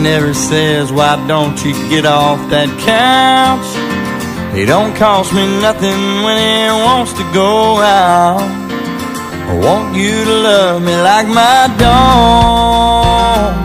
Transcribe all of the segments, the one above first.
never says, why don't you get off that couch? He don't cost me nothing when he wants to go out. I want you to love me like my dog.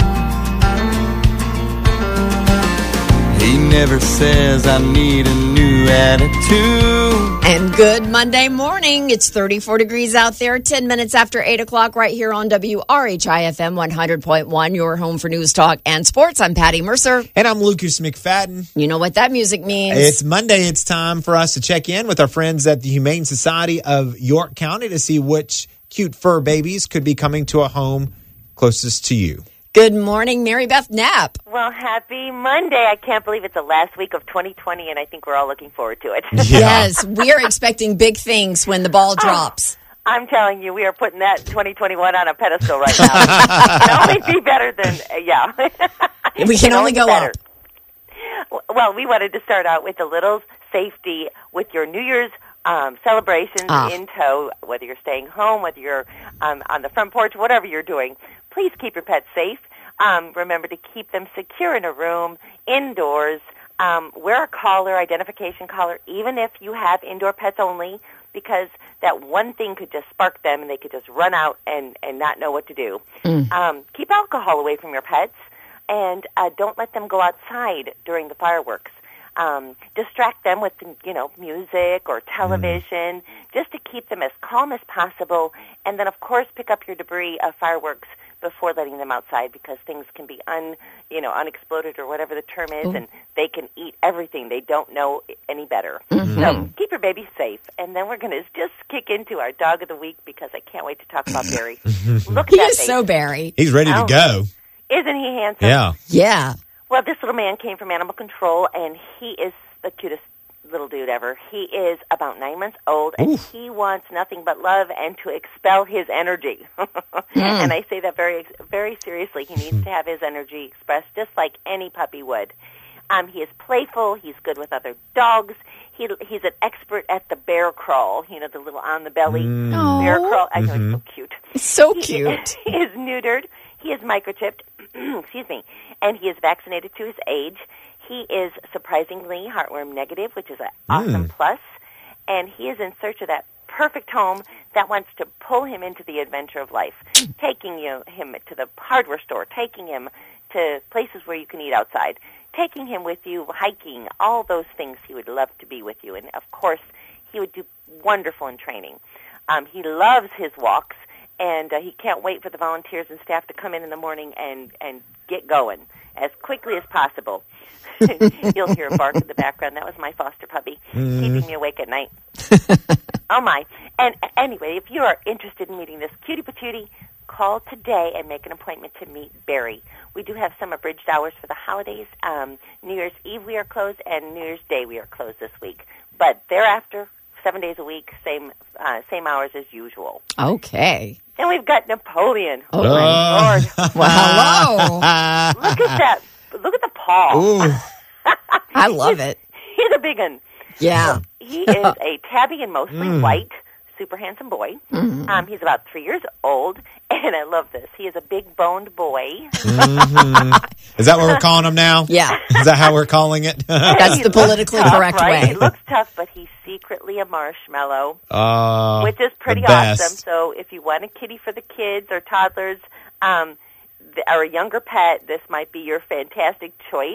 He never says I need a new attitude. And good Monday morning. It's 34 degrees out there, 10 minutes after 8 o'clock right here on WRHI-FM 100.1, your home for news, talk, and sports. I'm Patty Mercer. And I'm Lucas McFadden. You know what that music means. It's Monday. It's time for us to check in with our friends at the Humane Society of York County to see which cute fur babies could be coming to a home closest to you. Good morning, Mary Beth Knapp. Well, happy Monday. I can't believe it's the last week of 2020, and I think we're all looking forward to it. Yeah. Yes, we are expecting big things when the ball drops. I'm telling you, we are putting that 2021 on a pedestal right now. It can only be better than, We can only go up. Well, we wanted to start out with a little safety with your New Year's celebrations in tow, whether you're staying home, whether you're on the front porch, whatever you're doing. Please keep your pets safe. Remember to keep them secure in a room, indoors. Wear a collar, identification collar, even if you have indoor pets only, because that one thing could just spark them and they could just run out and not know what to do. Keep alcohol away from your pets, and don't let them go outside during the fireworks. Distract them with, music or television, just to keep them as calm as possible. And then, of course, pick up your debris of fireworks before letting them outside, because things can be unexploded or whatever the term is, and they can eat everything. They don't know any better. So keep your baby safe. And then we're going to just kick into our dog of the week, because I can't wait to talk about Barry. Look at He that is face. so Barry. He's ready to go. Isn't he handsome? Yeah. Yeah. Well, this little man came from Animal Control, and he is the cutest little dude ever. He is about 9 months old, and he wants nothing but love and to expel his energy. And I say that very, very seriously. He needs to have his energy expressed just like any puppy would. He is playful. He's good with other dogs. He's an expert at the bear crawl, the little on the belly bear crawl. I know, he's so cute. So cute. He is neutered. He is microchipped. Excuse me. And he is vaccinated to his age. He is surprisingly heartworm negative, which is an awesome plus. And he is in search of that perfect home that wants to pull him into the adventure of life, taking him to the hardware store, taking him to places where you can eat outside, taking him with you hiking, all those things. He would love to be with you. And, of course, he would do wonderful in training. He loves his walks, and he can't wait for the volunteers and staff to come in the morning and get going as quickly as possible. You'll hear a bark in the background. That was my foster puppy keeping me awake at night. Oh, my. And anyway, if you are interested in meeting this cutie patootie, call today and make an appointment to meet Barry. We do have some abridged hours for the holidays. New Year's Eve we are closed, and New Year's Day we are closed this week. But thereafter, 7 days a week, same hours as usual. Okay. Then we've got Napoleon. Oh, my Lord. Well, hello. Look at that. Look at the paw. Ooh. I love it. He's a big one. Yeah. He is a tabby and mostly white, super handsome boy. He's about 3 years old, and I love this. He is a big-boned boy. Is that what we're calling him now? Yeah. Is that how we're calling it? That's the politically tough, correct right? way. He looks tough, but he's secretly a marshmallow, which is pretty the best. awesome. So if you want a kitty for the kids or toddlers or a younger pet, this might be your fantastic choice.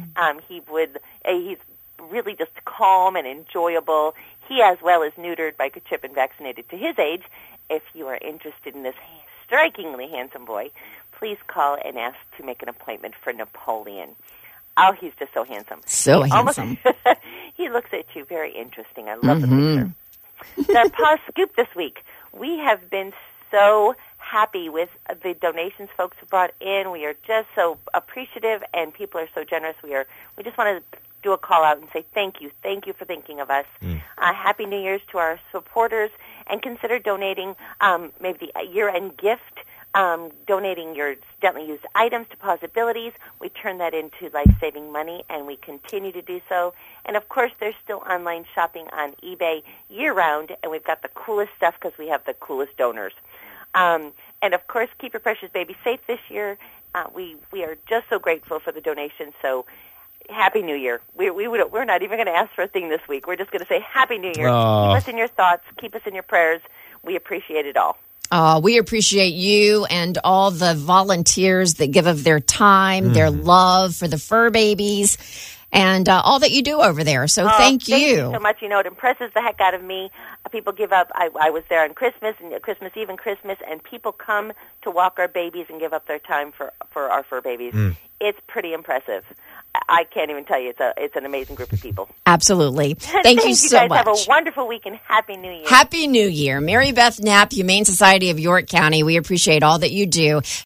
He's really just calm and enjoyable. He as well is neutered, microchipped, and vaccinated to his age. If you are interested in this strikingly handsome boy, please call and ask to make an appointment for Napoleon. Oh, he's just so handsome. So handsome. He looks at you very interesting. I love the picture. The Paw Scoop this week. We have been so happy with the donations folks have brought in. We are just so appreciative, and people are so generous. We just want to do a call out and say thank you for thinking of us. Happy New Year's to our supporters, and consider donating maybe the year-end gift. Donating your gently used items to Possibilities. We turn that into life-saving money, and we continue to do so. And, of course, there's still online shopping on eBay year-round, and we've got the coolest stuff because we have the coolest donors. And, of course, keep your precious baby safe this year. we are just so grateful for the donations. So Happy New Year. We're not even going to ask for a thing this week. We're just going to say Happy New Year. Oh. Keep us in your thoughts. Keep us in your prayers. We appreciate it all. We appreciate you and all the volunteers that give of their time, their love for the fur babies, and all that you do over there. So thank you so much. You know, it impresses the heck out of me. People give up. I was there on Christmas and Christmas Eve and Christmas, and people come to walk our babies and give up their time for our fur babies. It's pretty impressive. I can't even tell you. It's an amazing group of people. Absolutely. Thank you so guys. much. Have a wonderful week and Happy New Year. Happy New Year. Mary Beth Knapp, Humane Society of York County. We appreciate all that you do.